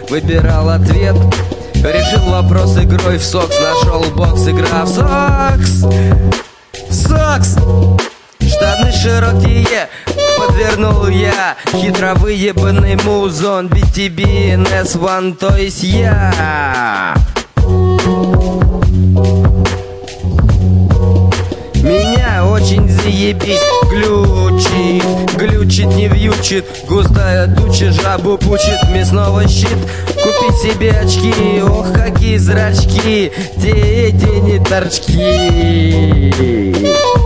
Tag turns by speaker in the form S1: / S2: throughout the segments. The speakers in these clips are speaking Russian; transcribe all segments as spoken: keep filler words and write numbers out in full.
S1: выбирал ответ. Решил вопрос игрой в сокс, нашел бокс, игра в сокс. Сокс! Штаны широкие, подвернул я. Хитро выебанный музон, би ти би эн эс один, то есть я. Меня очень заебись глючит, глючит, не вьючит, густая туча жабу пучит, мясного щит. Купить себе очки, ох, какие зрачки, те эти не торчки.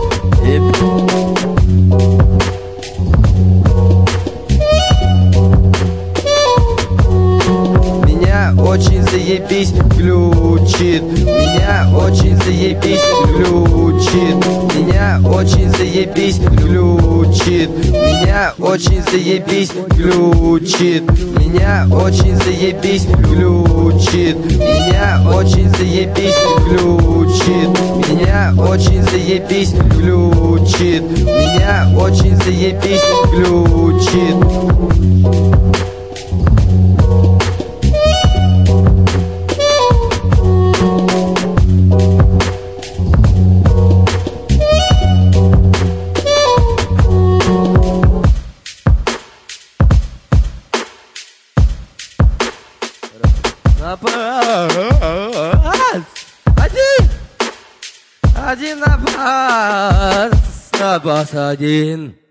S1: Меня очень заебись глючит, меня очень заебись глючит, меня очень заебись глючит, меня очень заебись глючит, меня очень заебись глючит, меня очень заебись глючит, меня очень заебись глючит, меня очень заебись глючит. Один! Один на бас! На бас один!